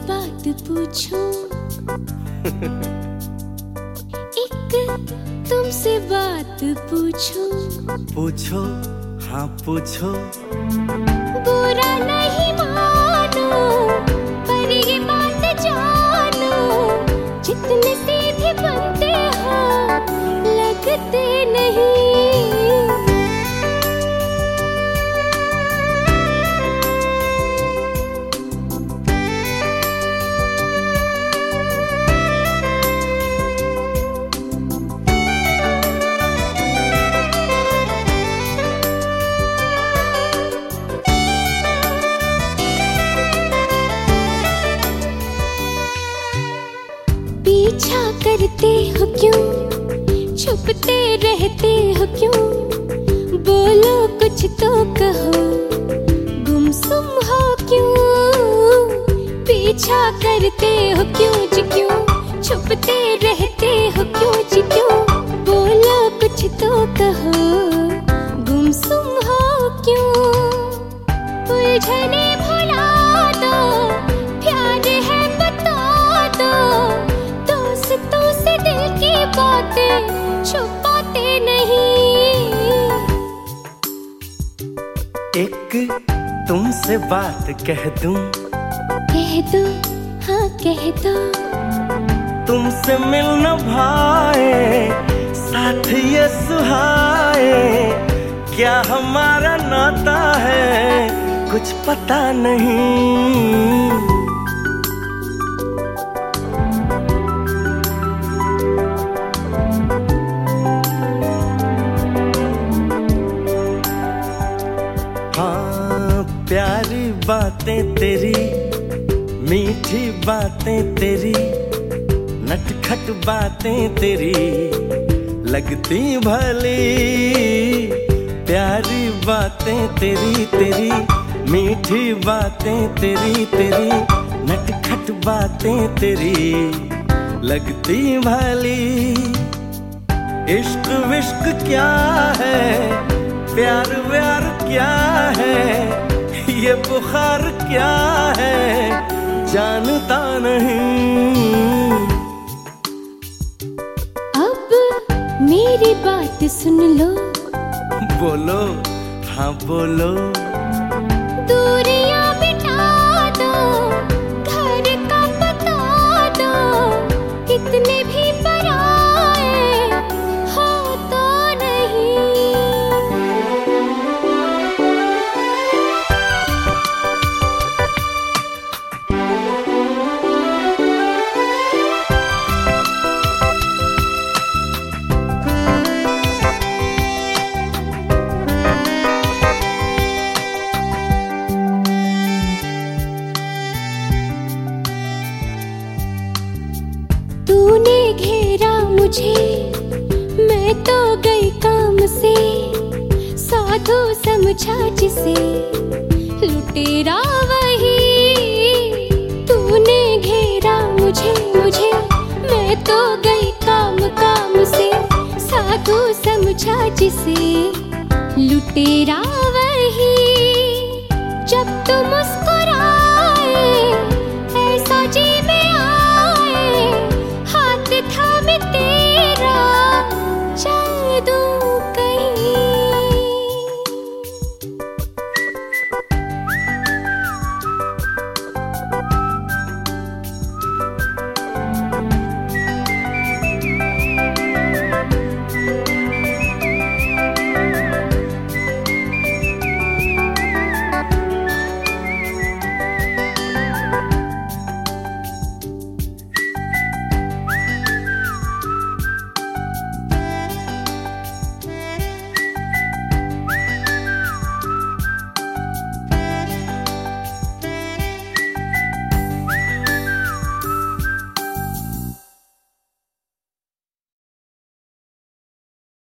बात पूछूं एक तुमसे बात पूछूं। पूछो, हाँ पूछो। बुरा नहीं मानो पर ये बात जानो, जितने सीधे बनते हो लगते नहीं। पीछा करते हो क्यों, छुपते रहते हो क्यों, बोलो कुछ तो कहो, गुमसुम हो क्यों। पीछा करते हो क्यों जी क्यों, छुपते रहते हो क्यों जी क्यों, बोलो कुछ तो कहो, गुमसुम हो क्यों। उलझने भुला दो, प्यार है बता दो, दोस्तों से दिल की बातें छुपाते नहीं। एक तुमसे बात कह दूं। कह दो, हाँ कह दो। तुमसे मिल न भाए, साथ ये सुहाए, क्या हमारा नाता है कुछ पता नहीं। हाँ प्यारी बातें तेरी, मीठी बातें तेरी, नटखट बातें तेरी लगती भली। प्यारी बातें तेरी तेरी, मीठी बातें तेरी तेरी, नटखट बातें तेरी लगती भली। इश्क विश्क क्या है, प्यार व्यार क्या है, ये बुखार क्या है जानता नहीं। अब मेरी बात सुन लो। बोलो, हाँ बोलो। दूरियां मिटा दो, घर का बता दो, कितने भी पराए हो तो नहीं। तूने घेरा मुझे, मैं तो गई काम से, साधु समझा जिसे लुटेरा वही। तूने घेरा मुझे मुझे, मैं तो गई काम काम से, साधु समझा जिसे लुटेरा वही।